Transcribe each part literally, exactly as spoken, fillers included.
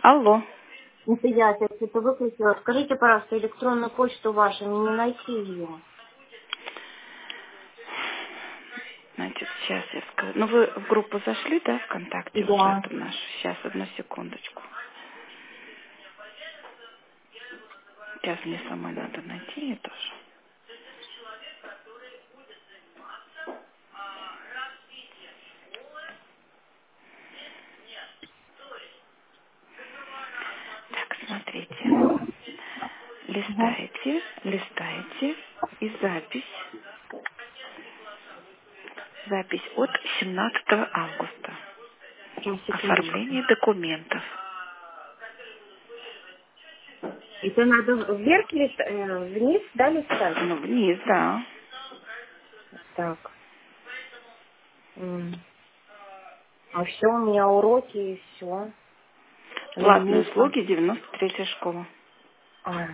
Алло. Это я сейчас это выключила. Скажите, пожалуйста, электронную почту вашу, мне не найти ее. Значит, сейчас я скажу. Ну, вы в группу зашли, да, ВКонтакте уже Да. эту нашу? Сейчас, одну секундочку. Сейчас мне самой надо найти ее тоже. Так, смотрите. Угу. Листаете, листаете и запись. Запись от семнадцатого августа. Сейчас, секундочку. Оформление документов. Это надо вверх лист, э, вниз, да, листать? Ну, вниз, да. Так. М. А все, у меня уроки и все. Платные Линейка. услуги, девяносто третья школа. А.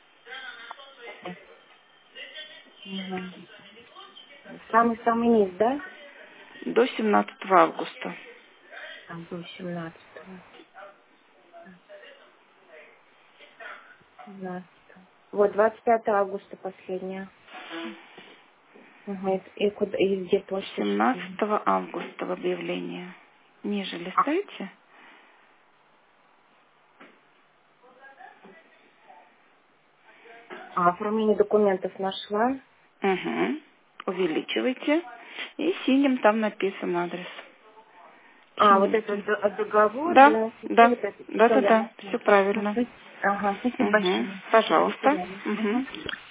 Угу. Самый-самый низ, да? До семнадцатого августа. Там был семнадцатого. семнадцатого. Вот, двадцать пятого августа последняя. Угу. И, и куда, и где почта? семнадцатого августа в объявлении. Ниже А, листайте. а оформление документов нашла. Угу. Увеличивайте. И синим там написан адрес. А, вот Синим. это д- договор, Да, двенадцать, да, вот это, да, все да, я да, нашла. все правильно. Ага, спасибо Угу. большое. До Пожалуйста. свидания. Угу. Мгм.